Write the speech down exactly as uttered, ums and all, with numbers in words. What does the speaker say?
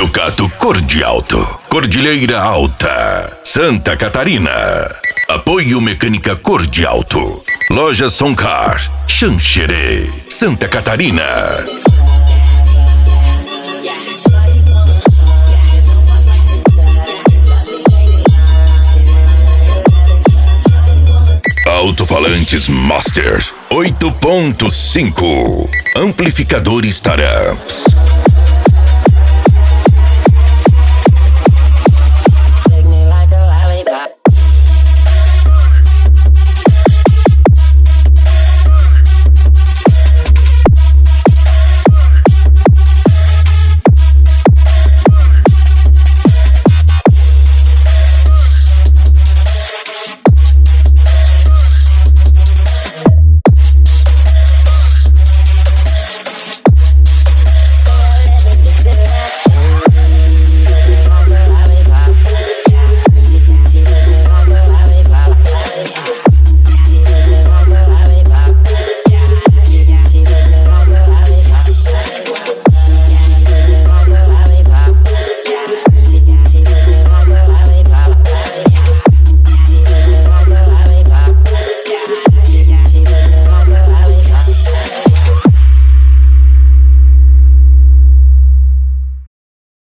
Sucato Cor de Alto, Cordilheira Alta, Santa Catarina. Apoio Mecânica Cor de Alto, Loja Soncar, Xanxerê, Santa Catarina. Alto-falantes Master oito ponto cinco, amplificadores Taramps.